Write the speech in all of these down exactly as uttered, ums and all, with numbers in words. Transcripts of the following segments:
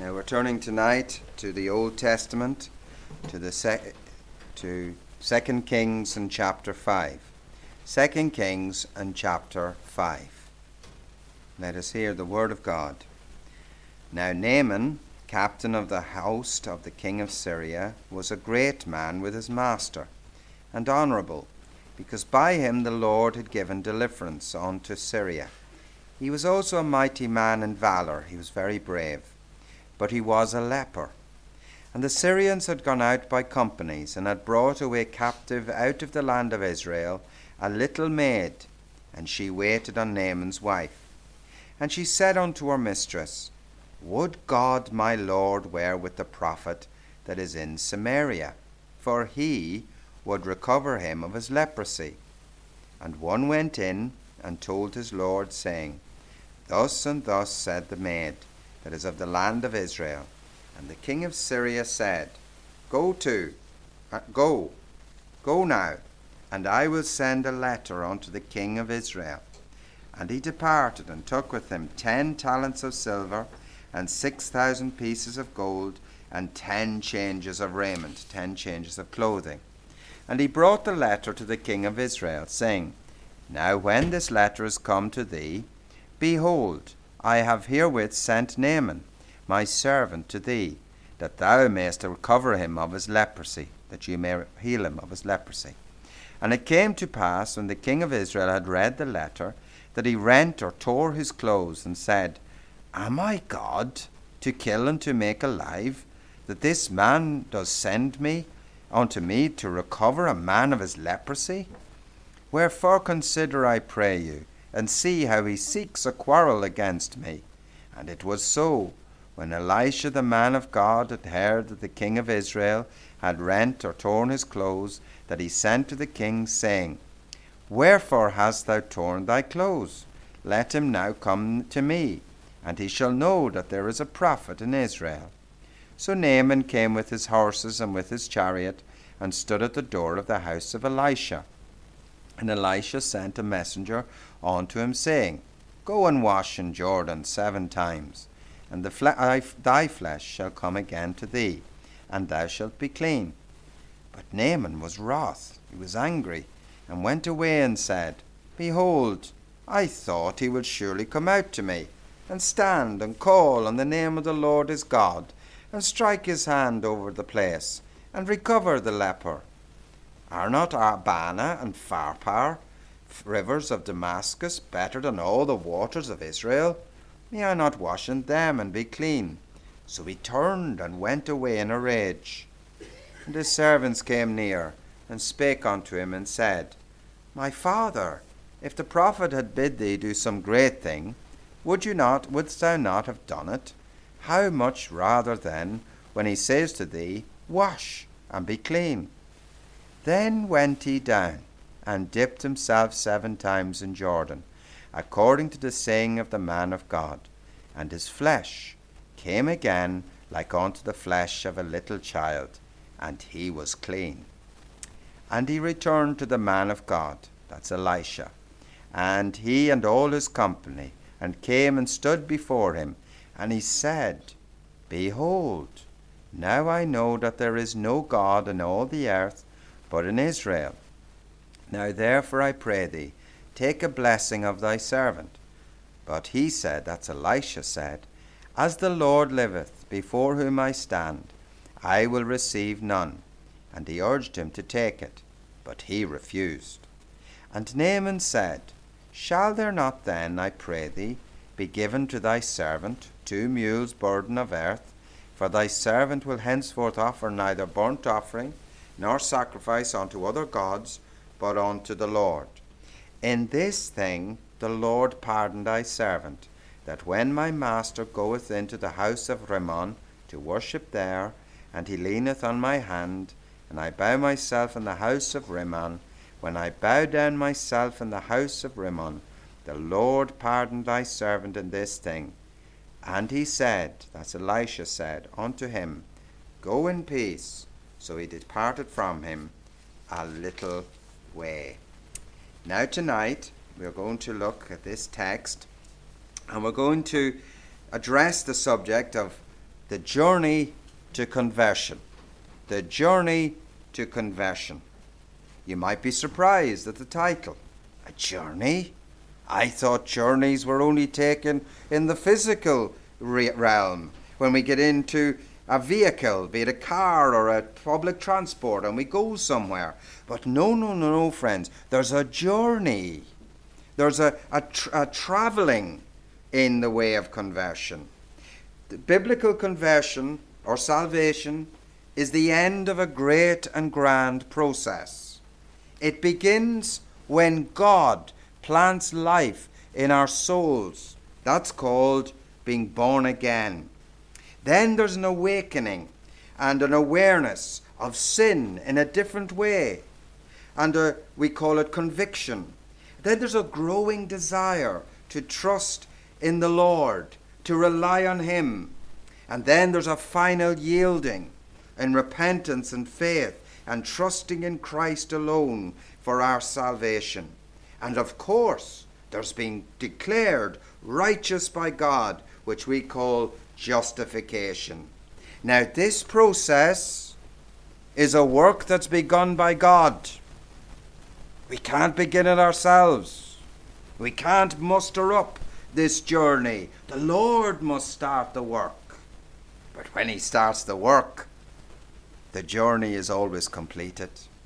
Now we're turning tonight to the Old Testament, to the sec- to Second Kings and chapter five. Second Kings and chapter five. Let us hear the word of God. Now Naaman, captain of the host of the king of Syria, was a great man with his master, and honourable, because by him the Lord had given deliverance unto Syria. He was also a mighty man in valour. He was very brave. But he was a leper. And the Syrians had gone out by companies, and had brought away captive out of the land of Israel a little maid, and she waited on Naaman's wife. And she said unto her mistress, Would God my Lord were with the prophet that is in Samaria, for he would recover him of his leprosy. And one went in and told his Lord, saying, Thus and thus said the maid that is of the land of Israel. And the king of Syria said, Go to, uh, go, go now, and I will send a letter unto the king of Israel. And he departed, and took with him ten talents of silver, and six thousand pieces of gold, and ten changes of raiment, ten changes of clothing. And he brought the letter to the king of Israel, saying, Now when this letter is come to thee, behold, I have herewith sent Naaman, my servant, to thee, that thou mayest recover him of his leprosy, that you may heal him of his leprosy. And it came to pass, when the king of Israel had read the letter, that he rent or tore his clothes, and said, Am I God, to kill and to make alive, that this man does send me unto me to recover a man of his leprosy? Wherefore consider, I pray you, and see how he seeks a quarrel against me. And it was so, when Elisha the man of God had heard that the king of Israel had rent or torn his clothes, that he sent to the king, saying, Wherefore hast thou torn thy clothes? Let him now come to me, and he shall know that there is a prophet in Israel. So Naaman came with his horses and with his chariot, and stood at the door of the house of Elisha. And Elisha sent a messenger unto him, saying, Go and wash in Jordan seven times, and the fle- thy flesh shall come again to thee, and thou shalt be clean. But Naaman was wroth, he was angry, and went away and said, Behold, I thought he would surely come out to me, and stand and call on the name of the Lord his God, and strike his hand over the place, and recover the leper. Are not Abana and Pharpar, rivers of Damascus, better than all the waters of Israel? May I not wash in them and be clean? So he turned and went away in a rage. And his servants came near, and spake unto him, and said, My father, if the prophet had bid thee do some great thing, would you not, wouldst thou not have done it? How much rather then, when he says to thee, Wash and be clean? Then went he down, and dipped himself seven times in Jordan, according to the saying of the man of God. And his flesh came again like unto the flesh of a little child, and he was clean. And he returned to the man of God, that's Elisha, and he and all his company, and came and stood before him. And he said, Behold, now I know that there is no God in all the earth but in Israel. Now therefore I pray thee, take a blessing of thy servant. But he said, that's Elisha said, As the Lord liveth, before whom I stand, I will receive none. And he urged him to take it, but he refused. And Naaman said, Shall there not then, I pray thee, be given to thy servant two mules' burden of earth? For thy servant will henceforth offer neither burnt offering, nor sacrifice unto other gods, but unto the Lord. In this thing the Lord pardon thy servant, that when my master goeth into the house of Rimmon to worship there, and he leaneth on my hand, and I bow myself in the house of Rimmon, when I bow down myself in the house of Rimmon, the Lord pardon thy servant in this thing. And he said, that's Elisha said, unto him, Go in peace. So he departed from him a little way. Now tonight we're going to look at this text, and we're going to address the subject of The journey to conversion. The journey to conversion. You might be surprised at the title. A journey? I thought journeys were only taken in the physical re- realm. When we get into a vehicle, be it a car or a public transport, and we go somewhere. But no, no, no, no, friends. There's a journey. There's a, a, tra- a traveling in the way of conversion. The biblical conversion or salvation is the end of a great and grand process. It begins when God plants life in our souls. That's called being born again. Then there's an awakening and an awareness of sin in a different way. And uh, we call it conviction. Then there's a growing desire to trust in the Lord, to rely on Him. And then there's a final yielding in repentance and faith and trusting in Christ alone for our salvation. And of course, there's being declared righteous by God, which we call justification. Now, this process is a work that's begun by God. We can't begin it ourselves. We can't muster up this journey. The Lord must start the work. But when He starts the work, the journey is always completed.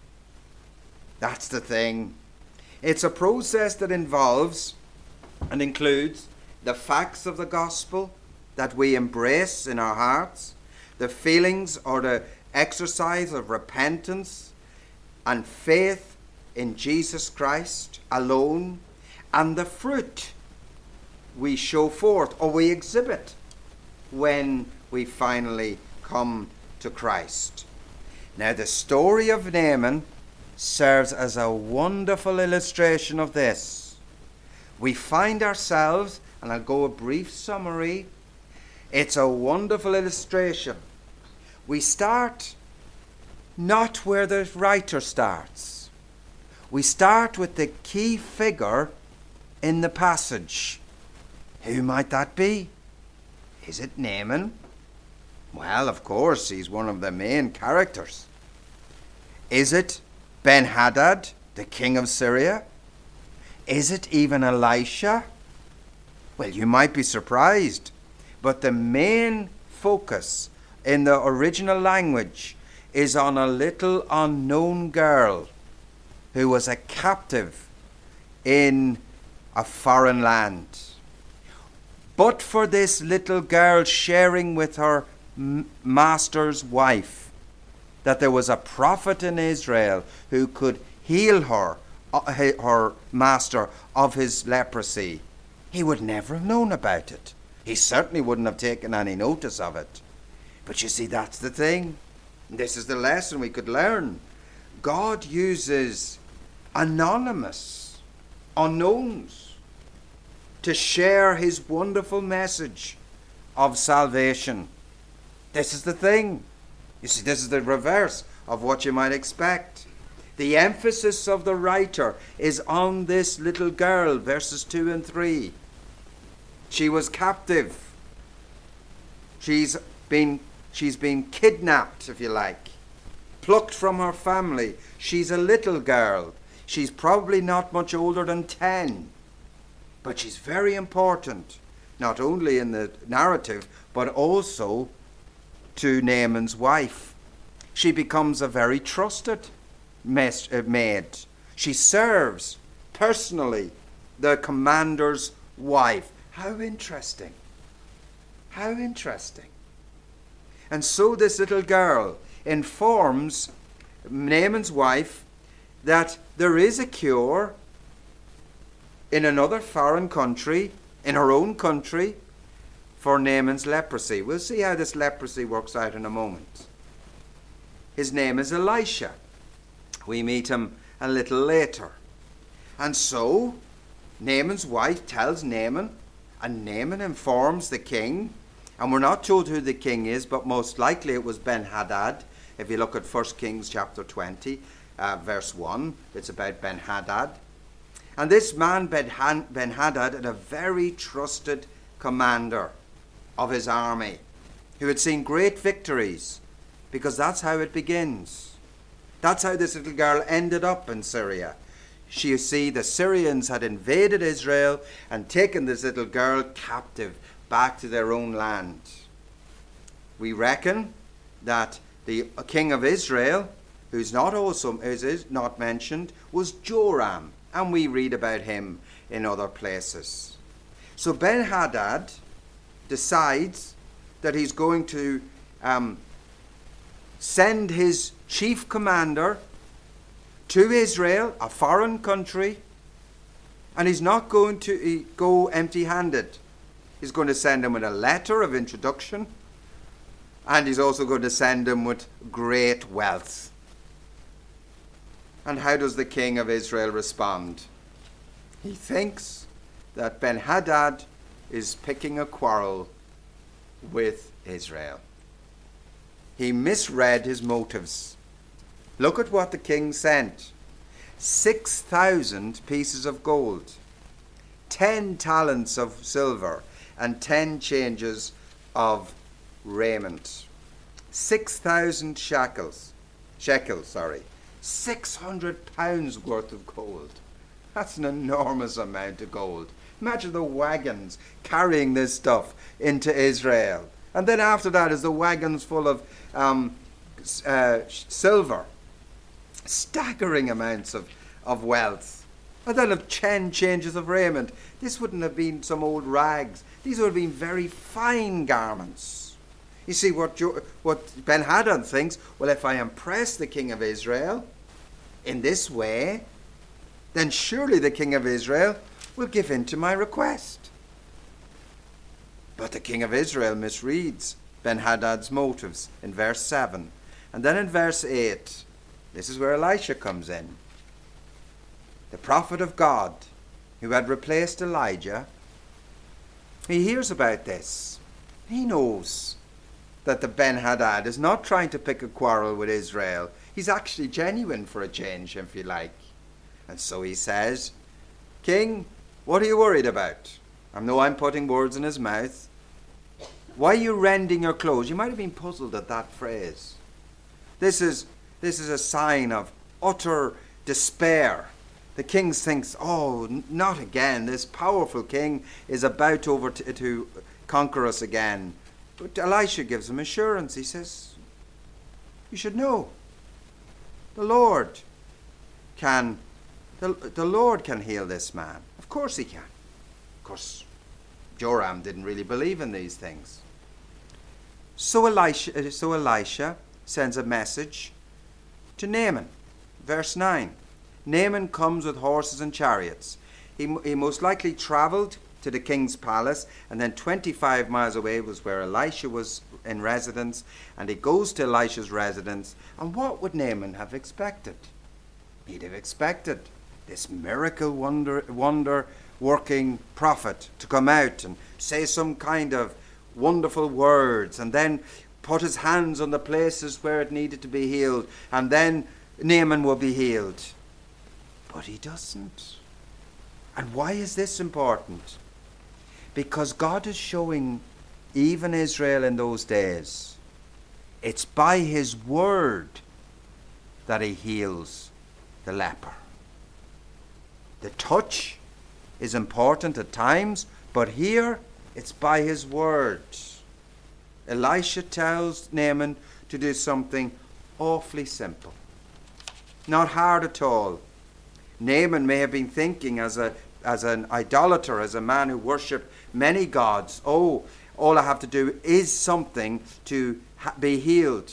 That's the thing. It's a process that involves and includes the facts of the gospel that we embrace in our hearts, the feelings or the exercise of repentance and faith in Jesus Christ alone, and the fruit we show forth or we exhibit when we finally come to Christ. Now, the story of Naaman serves as a wonderful illustration of this. We find ourselves, and I'll go a brief summary. It's a wonderful illustration. We start not where the writer starts. We start with the key figure in the passage. Who might that be? Is it Naaman? Well, of course, he's one of the main characters. Is it Ben-Hadad, the king of Syria? Is it even Elisha? Well, you might be surprised, but the main focus in the original language is on a little unknown girl who was a captive in a foreign land. But for this little girl sharing with her m- master's wife, that there was a prophet in Israel who could heal her, uh, her master, of his leprosy, he would never have known about it. He certainly wouldn't have taken any notice of it. But you see, that's the thing. This is the lesson we could learn. God uses anonymous, unknowns, to share His wonderful message of salvation. This is the thing. You see, this is the reverse of what you might expect. The emphasis of the writer is on this little girl, verses two and three. She was captive. She's been, she's been kidnapped, if you like, plucked from her family. She's a little girl. She's probably not much older than ten. But she's very important, not only in the narrative, but also to Naaman's wife. She becomes a very trusted maid. She serves personally the commander's wife. How interesting. How interesting. And so this little girl informs Naaman's wife that there is a cure in another foreign country, in her own country, for Naaman's leprosy. We'll see how this leprosy works out in a moment. His name is Elisha. We meet him a little later. And so, Naaman's wife tells Naaman, and Naaman informs the king, and we're not told who the king is, but most likely it was Ben-Hadad. If you look at First Kings chapter twenty, uh, verse one, it's about Ben-Hadad. And this man, Ben-Hadad, had a very trusted commander of his army. who had seen great victories, because that's how it begins. That's how this little girl ended up in Syria. She, you see, the Syrians had invaded Israel and taken this little girl captive back to their own land. We reckon that the king of Israel, who's not also is not mentioned, was Joram, and we read about him in other places. So Ben-Hadad decides that he's going to um, send his chief commander to Israel, a foreign country, and he's not going to go empty-handed. He's going to send him with a letter of introduction, and he's also going to send him with great wealth. And how does the king of Israel respond? He thinks that Ben-Hadad is picking a quarrel with Israel. He misread his motives. Look at what the king sent. Six thousand pieces of gold, ten talents of silver, and ten changes of raiment. Six thousand shekels, shekels, sorry. Six hundred pounds worth of gold. That's an enormous amount of gold. Imagine the wagons carrying this stuff into Israel. And then after that is the wagons full of um, uh, silver. Staggering amounts of, of wealth. And then of ten changes of raiment. This wouldn't have been some old rags. These would have been very fine garments. You see, what, jo- what Ben-Hadad thinks, well, if I impress the king of Israel in this way, then surely the king of Israel will give in to my request. But the king of Israel misreads Ben-Hadad's motives in verse seven. And then in verse eight, this is where Elisha comes in. The prophet of God, who had replaced Elijah, he hears about this. He knows that the Ben-Hadad is not trying to pick a quarrel with Israel. He's actually genuine for a change, if you like. And so he says, King, what are you worried about? I know I'm putting words in his mouth. Why are you rending your clothes? You might have been puzzled at that phrase. This is, this is a sign of utter despair. The king thinks, oh, n- not again. This powerful king is about to, over t- to conquer us again. But Elisha gives him assurance. He says, you should know. The Lord can, the, the Lord can heal this man. Of course he can. Of course, Joram didn't really believe in these things. So Elisha, so Elisha sends a message to Naaman. Verse nine. Naaman comes with horses and chariots. He, he most likely travelled to the king's palace, and then twenty-five miles away was where Elisha was in residence, and he goes to Elisha's residence. And what would Naaman have expected? He'd have expected this miracle wonder, wonder working prophet to come out and say some kind of wonderful words, and then put his hands on the places where it needed to be healed, and then Naaman will be healed. But he doesn't. And why is this important? Because God is showing even Israel in those days, it's by his word that he heals the leper. The touch is important at times, but here it's by his word. Elisha tells Naaman to do something awfully simple. Not hard at all. Naaman may have been thinking as a as an idolater, as a man who worshipped many gods, oh, all I have to do is something to ha- be healed.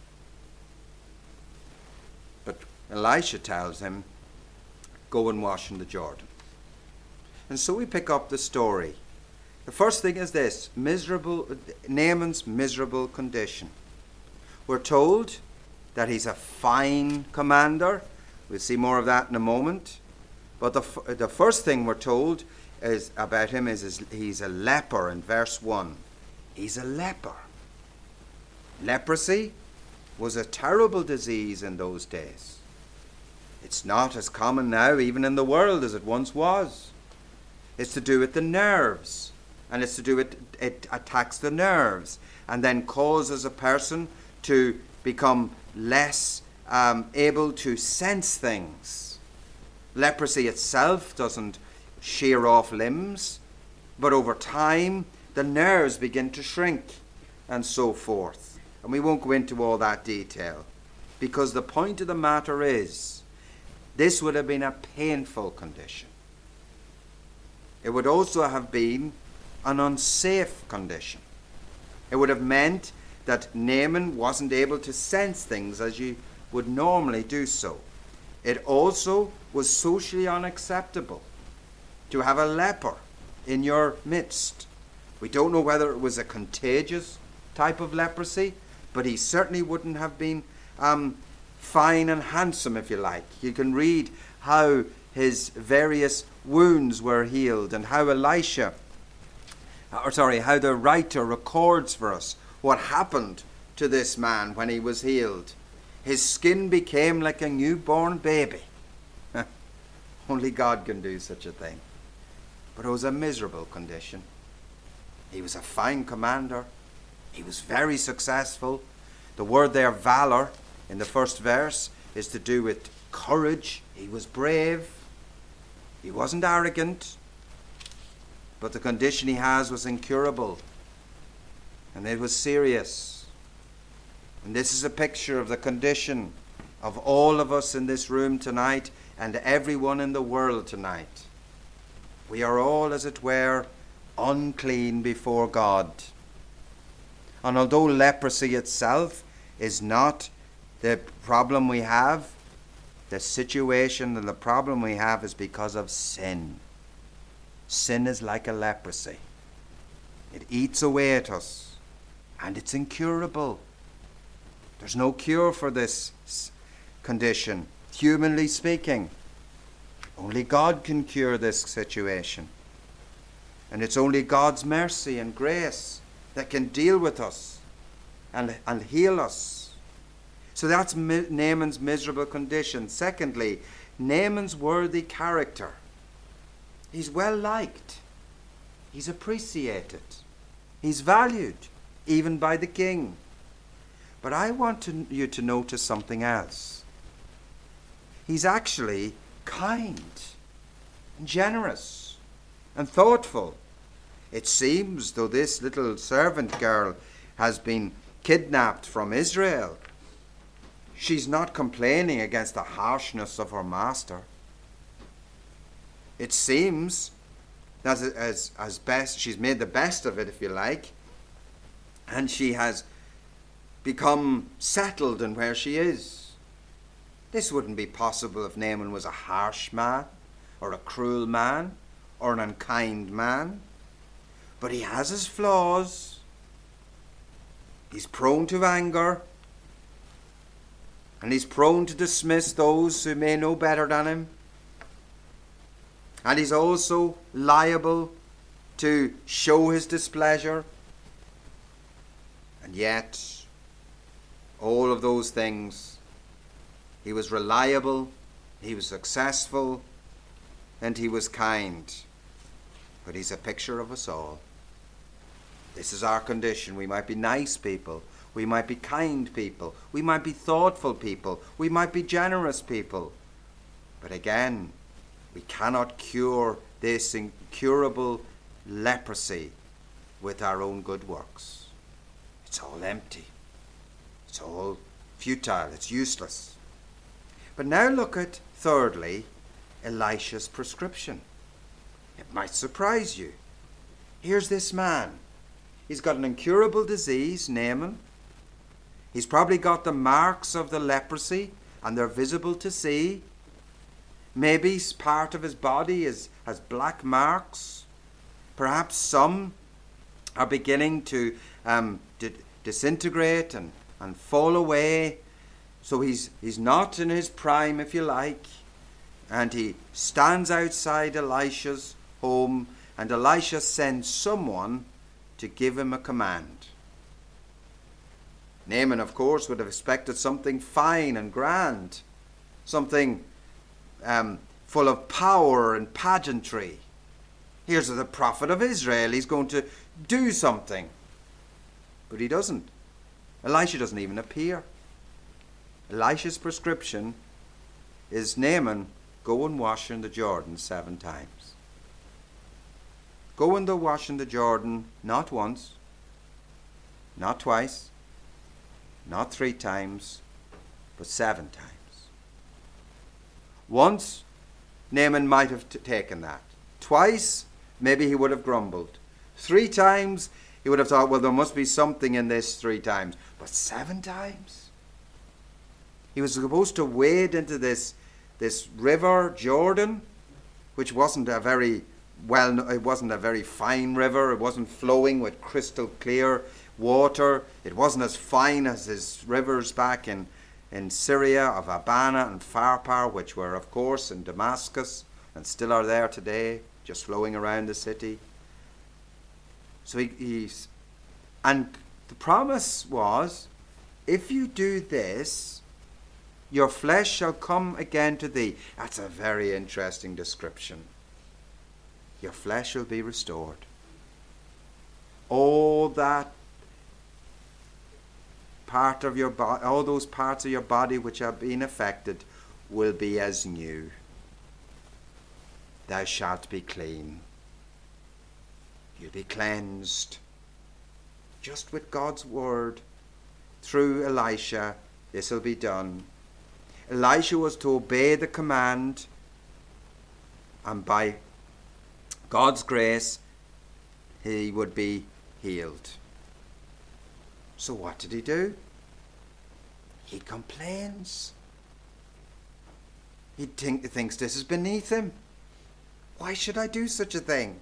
But Elisha tells him, go and wash in the Jordan. And so we pick up the story. The first thing is this, miserable Naaman's miserable condition. We're told that he's a fine commander. We'll see more of that in a moment. But the, f- the first thing we're told is about him is, is he's a leper in verse one. He's a leper. Leprosy was a terrible disease in those days. It's not as common now, even in the world, as it once was. It's to do with the nerves. and it's to do with it attacks the nerves and then causes a person to become less um, able to sense things. Leprosy itself doesn't shear off limbs, but over time the nerves begin to shrink and so forth. And we won't go into all that detail, because the point of the matter is this would have been a painful condition. It would also have been an unsafe condition. It would have meant that Naaman wasn't able to sense things as you would normally do so. It also was socially unacceptable to have a leper in your midst. We don't know whether it was a contagious type of leprosy, but he certainly wouldn't have been um, fine and handsome, if you like. You can read how his various wounds were healed and how Elisha, or sorry, how the writer records for us what happened to this man when he was healed. His skin became like a newborn baby. Only God can do such a thing. But it was a miserable condition. He was a fine commander. He was very successful. The word there, valor, in the first verse, is to do with courage. He was brave. He wasn't arrogant. But the condition he has was incurable. And it was serious. And this is a picture of the condition of all of us in this room tonight and everyone in the world tonight. We are all, as it were, unclean before God. And although leprosy itself is not the problem we have, the situation and the problem we have is because of sin. Sin is like a leprosy. It eats away at us, and it's incurable. There's no cure for this condition, humanly speaking. Only God can cure this situation. And it's only God's mercy and grace that can deal with us and, and heal us. So that's Mi- Naaman's miserable condition. Secondly, Naaman's worthy character. He's well liked. He's appreciated. He's valued, even by the king. But I want to, you to notice something else. He's actually kind and generous and thoughtful. It seems, though this little servant girl has been kidnapped from Israel, she's not complaining against the harshness of her master. It seems that as, as best, she's made the best of it, if you like, and she has become settled in where she is. This wouldn't be possible if Naaman was a harsh man, or a cruel man, or an unkind man. But he has his flaws. He's prone to anger. And he's prone to dismiss those who may know better than him. And he's also liable to show his displeasure. And yet, all of those things, he was reliable, he was successful, and he was kind. But he's a picture of us all. This is our condition. We might be nice people. We might be kind people. We might be thoughtful people. We might be generous people. But again, we cannot cure this incurable leprosy with our own good works. It's all empty. It's all futile. It's useless. But now look at, thirdly, Elisha's prescription. It might surprise you. Here's this man. He's got an incurable disease, Naaman. He's probably got the marks of the leprosy, and they're visible to see. Maybe part of his body is, has black marks. Perhaps some are beginning to um, di- disintegrate and, and fall away. So he's, he's not in his prime, if you like. And he stands outside Elisha's home, and Elisha sends someone to give him a command. Naaman, of course, would have expected something fine and grand, something um, full of power and pageantry. Here's the prophet of Israel. He's going to do something. But he doesn't. Elisha doesn't even appear. Elisha's prescription is, Naaman, go and wash in the Jordan seven times. Go and wash in the Jordan not once, not twice, not three times, but seven times. Once, Naaman might have t- taken that. Twice, maybe he would have grumbled. Three times, he would have thought, well, there must be something in this three times. But seven times? He was supposed to wade into this, this river, Jordan, which wasn't a very well, it wasn't a very fine river. It wasn't flowing with crystal clear water. It wasn't as fine as his rivers back in, in Syria of Abana and Pharpar, which were, of course, in Damascus and still are there today, just flowing around the city. So he, he's, and the promise was, if you do this, your flesh shall come again to thee. That's a very interesting description. Your flesh will be restored. All that part of your body, all those parts of your body which have been affected will be as new. Thou shalt be clean. You'll be cleansed. Just with God's word, through Elisha, this will be done. Elisha was to obey the command, and by God's grace, he would be healed. So what did he do? He complains. He think, thinks this is beneath him. Why should I do such a thing?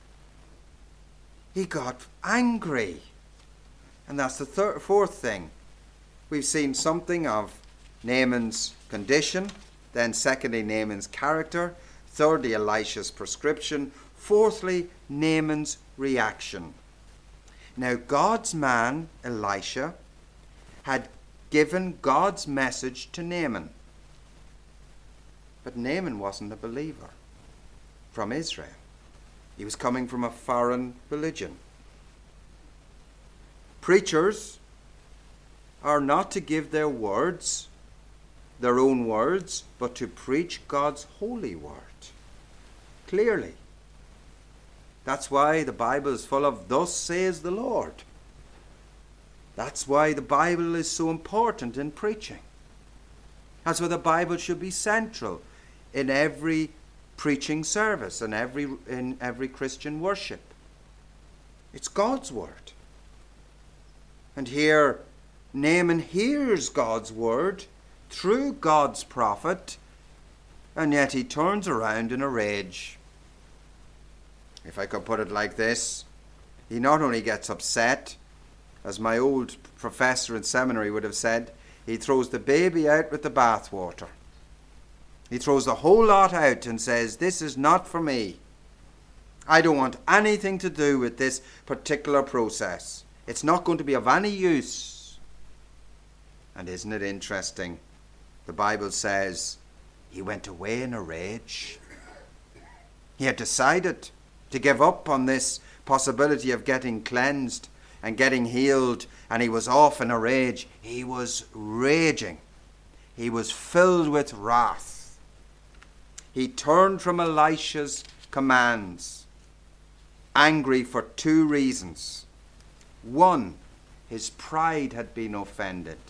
He got angry. And that's the third, fourth thing. We've seen something of Naaman's condition, then secondly, Naaman's character, thirdly, Elisha's prescription, fourthly, Naaman's reaction. Now, God's man, Elisha, had given God's message to Naaman. But Naaman wasn't a believer from Israel. He was coming from a foreign religion. Preachers are not to give their words, their own words, but to preach God's holy word. Clearly. That's why the Bible is full of, thus says the Lord. That's why the Bible is so important in preaching. That's why the Bible should be central in every preaching service and every in every Christian worship. It's God's word. And here Naaman hears God's word through God's prophet, and yet he turns around in a rage. If I could put it like this, he not only gets upset, as my old professor in seminary would have said, he throws the baby out with the bathwater. He throws the whole lot out and says, this is not for me. I don't want anything to do with this particular process. It's not going to be of any use. And isn't it interesting? The Bible says he went away in a rage. He had decided to give up on this possibility of getting cleansed and getting healed, and he was off in a rage. He was raging. He was filled with wrath. He turned from Elisha's commands, angry for two reasons. One, his pride had been offended.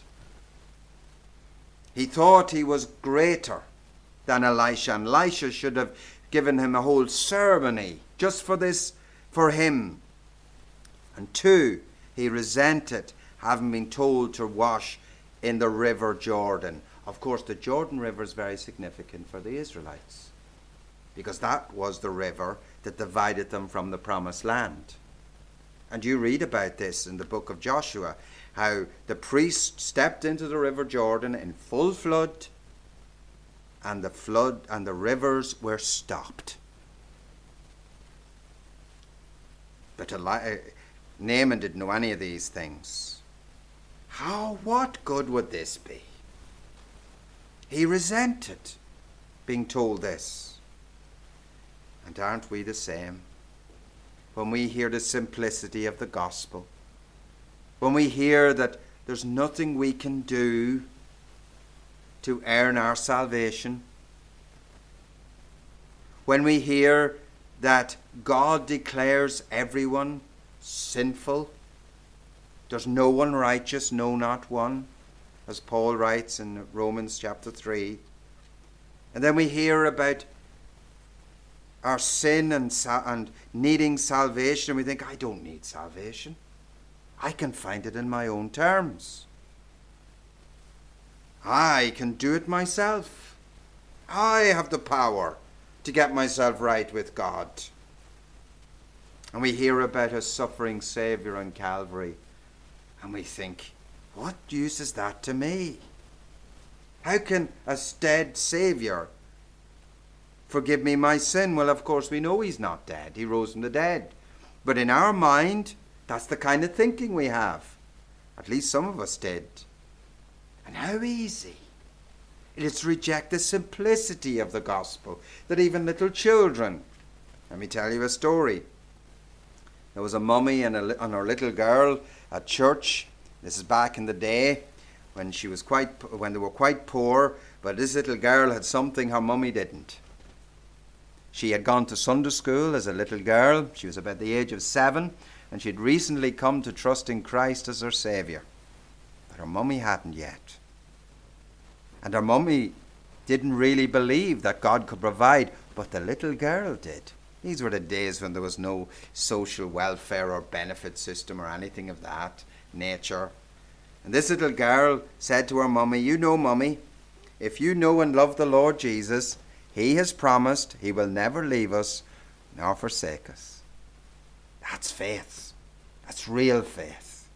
He thought he was greater than Elisha, and Elisha should have given him a whole ceremony just for this, for him. And two, he resented having been told to wash in the river Jordan. Of course, the Jordan River is very significant for the Israelites, because that was the river that divided them from the promised land. And you read about this in the book of Joshua, how the priest stepped into the river Jordan in full flood, and the flood and the rivers were stopped. But Eli- Naaman didn't know any of these things. How, what good would this be? He resented being told this. And aren't we the same? when we hear the simplicity of the gospel, when we hear that there's nothing we can do to earn our salvation, when we hear that God declares everyone sinful, there's no one righteous, no, not one, as Paul writes in Romans chapter three. And then we hear about our sin and, and needing salvation, and we think, I don't need salvation. I can find it in my own terms. I can do it myself. I have the power to get myself right with God. And we hear about a suffering Saviour on Calvary, and we think, what use is that to me? How can a dead Saviour forgive me my sin? Well, of course, we know he's not dead. He rose from the dead. But in our mind, that's the kind of thinking we have. At least some of us did. And how easy it is to reject the simplicity of the gospel, that even little children. Let me tell you a story. There was a mummy and, a, and her little girl at church. This is back in the day when she was quite, when they were quite poor, but this little girl had something her mummy didn't. She had gone to Sunday school as a little girl. She was about the age of seven, and she had recently come to trust in Christ as her Saviour. But her mummy hadn't yet. And her mummy didn't really believe that God could provide, but the little girl did. These were the days when there was no social welfare or benefit system or anything of that nature. And this little girl said to her mummy, you know, mummy, if you know and love the Lord Jesus, he has promised he will never leave us nor forsake us. That's faith. That's real faith.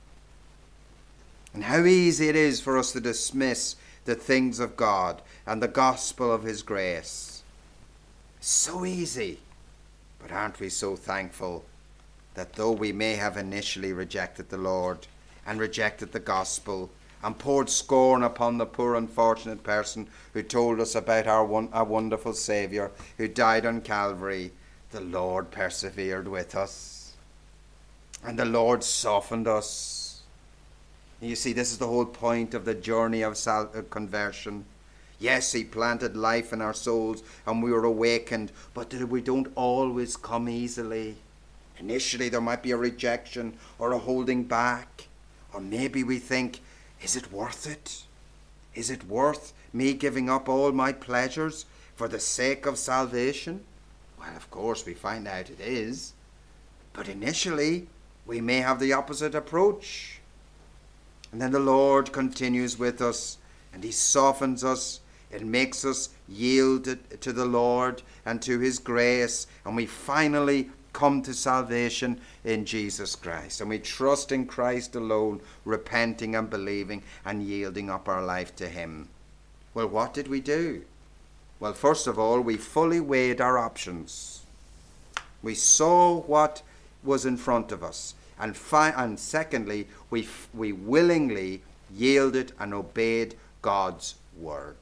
And how easy it is for us to dismiss the things of God and the gospel of his grace. So easy. But aren't we so thankful that though we may have initially rejected the Lord and rejected the gospel and poured scorn upon the poor unfortunate person who told us about our, one, our wonderful Saviour who died on Calvary, the Lord persevered with us. And the Lord softened us. You see, this is the whole point of the journey of sal- uh, conversion. Yes, he planted life in our souls and we were awakened, but we don't always come easily. Initially there might be a rejection or a holding back. Or maybe we think, is it worth it? Is it worth me giving up all my pleasures for the sake of salvation? Well, of course we find out it is. But initially we may have the opposite approach. And then the Lord continues with us and he softens us. It makes us yield to the Lord and to his grace. And we finally come to salvation in Jesus Christ. And we trust in Christ alone, repenting and believing and yielding up our life to him. Well, what did we do? Well, first of all, we fully weighed our options. We saw what was in front of us. And, fi- and secondly, we, f- we willingly yielded and obeyed God's word.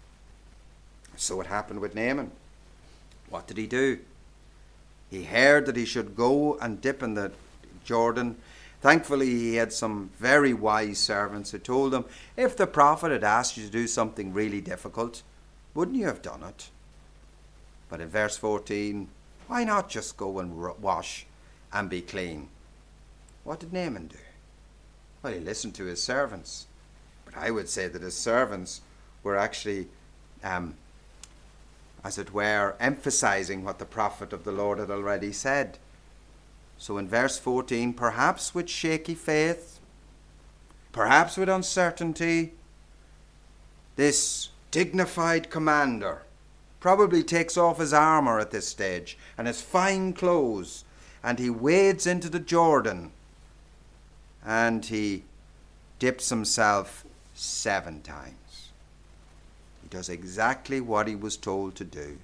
So it happened with Naaman. What did he do? He heard that he should go and dip in the Jordan. Thankfully, he had some very wise servants who told him, if the prophet had asked you to do something really difficult, wouldn't you have done it? But in verse fourteen, why not just go and wash and be clean? What did Naaman do? Well, he listened to his servants. But I would say that his servants were actually, um, as it were, emphasizing what the prophet of the Lord had already said. So in verse fourteen, perhaps with shaky faith, perhaps with uncertainty, this dignified commander probably takes off his armor at this stage and his fine clothes, and he wades into the Jordan and he dips himself seven times. He does exactly what he was told to do.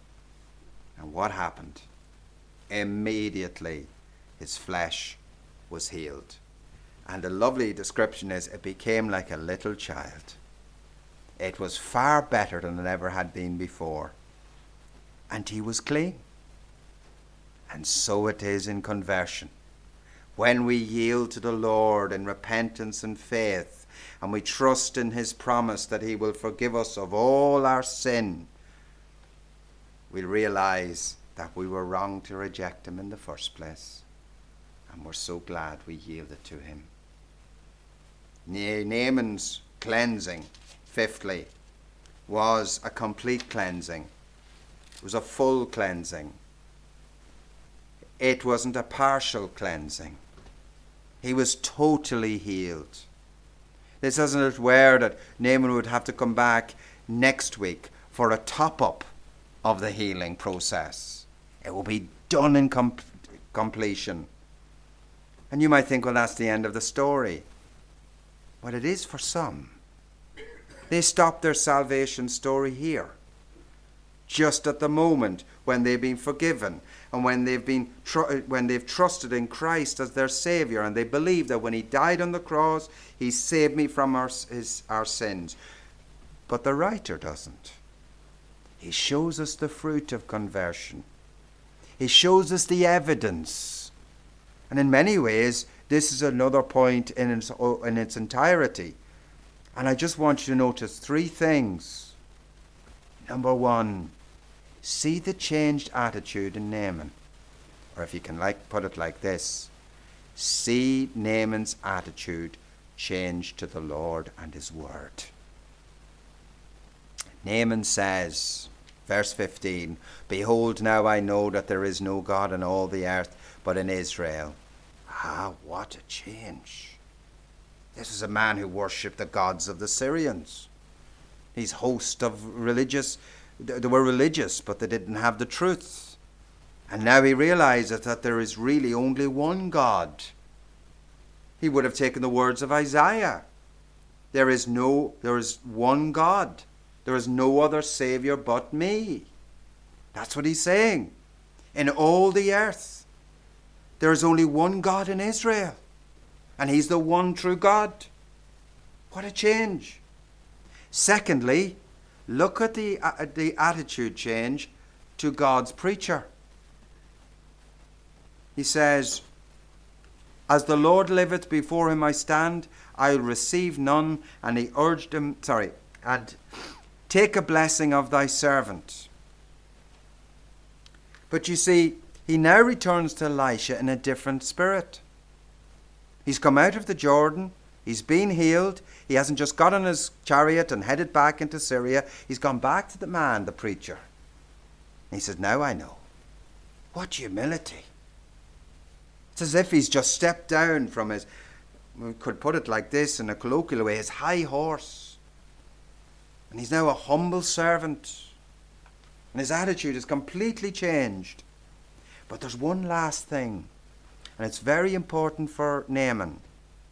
And what happened? Immediately his flesh was healed. And the lovely description is, it became like a little child. It was far better than it ever had been before. And he was clean. And so it is in conversion. When we yield to the Lord in repentance and faith, and we trust in his promise that he will forgive us of all our sin, we'll realize that we were wrong to reject him in the first place. And we're so glad we yielded to him. Naaman's cleansing, fifthly, was a complete cleansing. It was a full cleansing. It wasn't a partial cleansing. He was totally healed. This isn't it where that Naaman would have to come back next week for a top-up of the healing process. It will be done in com- completion. And you might think, well, that's the end of the story. Well, it is for some. They stop their salvation story here, just at the moment when they've been forgiven and when they've been tr- when they've trusted in Christ as their Saviour, and they believe that when he died on the cross, he saved me from our, his, our sins. But the writer doesn't. He shows us the fruit of conversion. He shows us the evidence. And in many ways, this is another point in its, in its entirety. And I just want you to notice three things. Number one, see the changed attitude in Naaman. Or if you can like put it like this, see Naaman's attitude change to the Lord and his word. Naaman says, verse fifteen, behold, now I know that there is no God in all the earth but in Israel. Ah, what a change. This is a man who worshipped the gods of the Syrians. He's host of religious, they were religious, but they didn't have the truth. And now he realizes that there is really only one God. He would have taken the words of Isaiah. There is no, there is one God. There is no other Savior but me. That's what he's saying. In all the earth, there is only one God in Israel. And he's the one true God. What a change. Secondly, look at the, uh, the attitude change to God's preacher. He says, as the Lord liveth, before him I stand, I'll receive none. And he urged him, sorry, and take a blessing of thy servant. But you see, he now returns to Elisha in a different spirit. He's come out of the Jordan. He's been healed. He hasn't just got on his chariot and headed back into Syria. He's gone back to the man, the preacher. And he says, now I know. What humility. It's as if he's just stepped down from his, we could put it like this in a colloquial way, his high horse. And he's now a humble servant. And his attitude is completely changed. But there's one last thing. And it's very important for Naaman.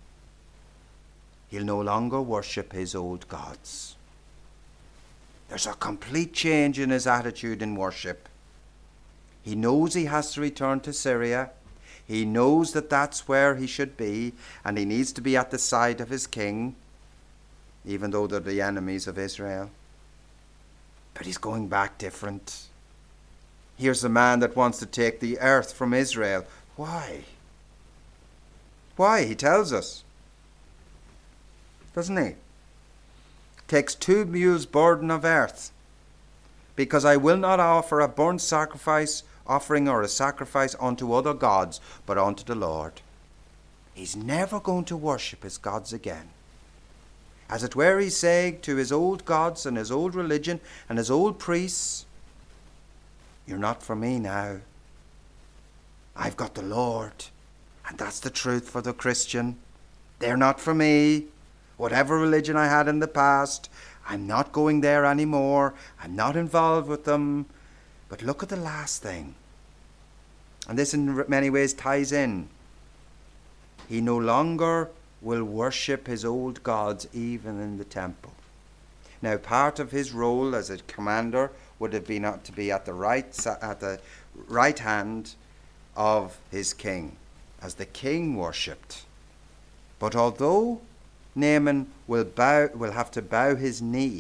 He'll no longer worship his old gods. There's a complete change in his attitude in worship. He knows he has to return to Syria. He knows that that's where he should be, and he needs to be at the side of his king, even though they're the enemies of Israel. But he's going back different. Here's a man that wants to take the earth from Israel. Why? Why? He tells us. Doesn't he? Takes two mules' burden of earth. Because I will not offer a burnt sacrifice offering or a sacrifice unto other gods, but unto the Lord. He's never going to worship his gods again. As it were, he's saying to his old gods and his old religion and his old priests, you're not for me now. I've got the Lord. And that's the truth for the Christian. They're not for me. Whatever religion I had in the past, I'm not going there anymore. I'm not involved with them. But look at the last thing. And this in many ways ties in. He no longer will worship his old gods even in the temple. Now, part of his role as a commander would have been to be at the right at the right hand of his king, as the king worshipped. But although Naaman will bow, will have to bow his knee,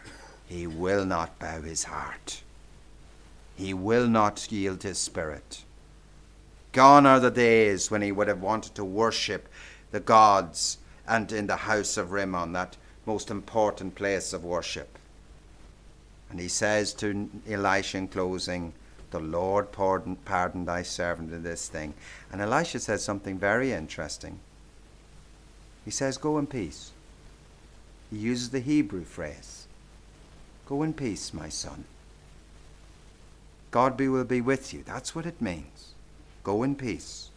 he will not bow his heart. He will not yield his spirit. Gone are the days when he would have wanted to worship the gods and in the house of Rimmon, that most important place of worship. And he says to Elisha in closing, the Lord pardon, pardon thy servant in this thing. And Elisha says something very interesting. He says, go in peace. He uses the Hebrew phrase. Go in peace, my son. God be, will be with you. That's what it means. Go in peace.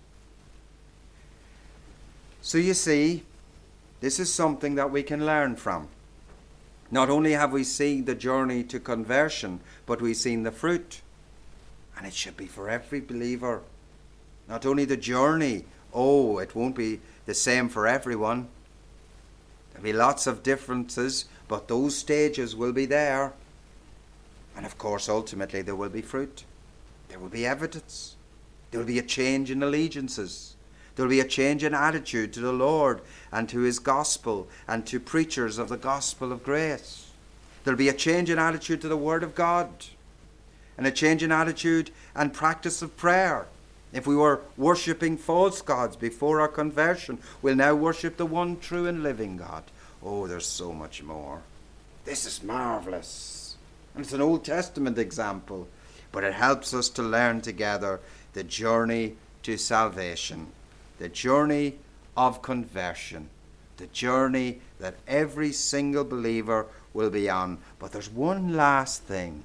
So you see, this is something that we can learn from. Not only have we seen the journey to conversion, but we've seen the fruit. And it should be for every believer. Not only the journey. Oh, it won't be the same for everyone. There'll be lots of differences, but those stages will be there. And of course, ultimately, there will be fruit. There will be evidence. There will be a change in allegiances. There will be a change in attitude to the Lord and to his gospel and to preachers of the gospel of grace. There will be a change in attitude to the word of God and a change in attitude and practice of prayer. If we were worshipping false gods before our conversion, we'll now worship the one true and living God. Oh, there's so much more. This is marvelous. And it's an Old Testament example, but it helps us to learn together the journey to salvation, the journey of conversion, the journey that every single believer will be on. But there's one last thing.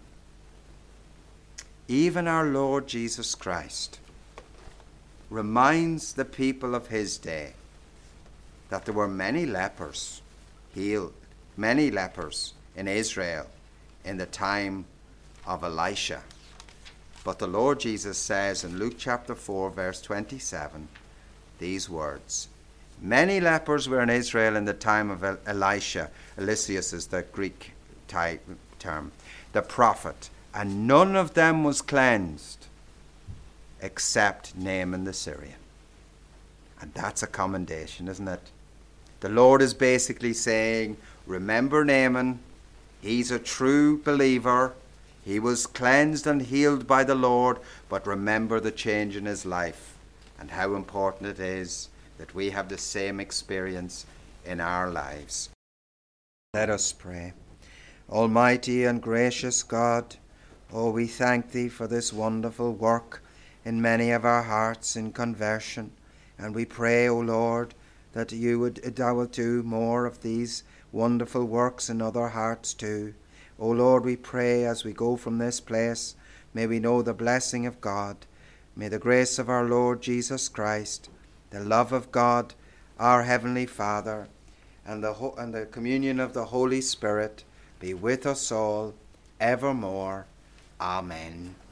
Even our Lord Jesus Christ reminds the people of his day that there were many lepers healed, many lepers in Israel in the time of Elisha. But the Lord Jesus says in Luke chapter four, verse twenty-seven, these words, many lepers were in Israel in the time of Elisha. Eliseus is the Greek type term, the prophet, and none of them was cleansed except Naaman the Syrian. And that's a commendation, isn't it? The Lord is basically saying, remember Naaman, he's a true believer. He was cleansed and healed by the Lord, but remember the change in his life and how important it is that we have the same experience in our lives. Let us pray. Almighty and gracious God, oh, we thank thee for this wonderful work in many of our hearts in conversion. And we pray, O Lord, that you would, thou wilt do more of these wonderful works in other hearts too. O Lord, we pray as we go from this place, may we know the blessing of God. May the grace of our Lord Jesus Christ, the love of God, our Heavenly Father, and the, ho- and the communion of the Holy Spirit be with us all evermore. Amen.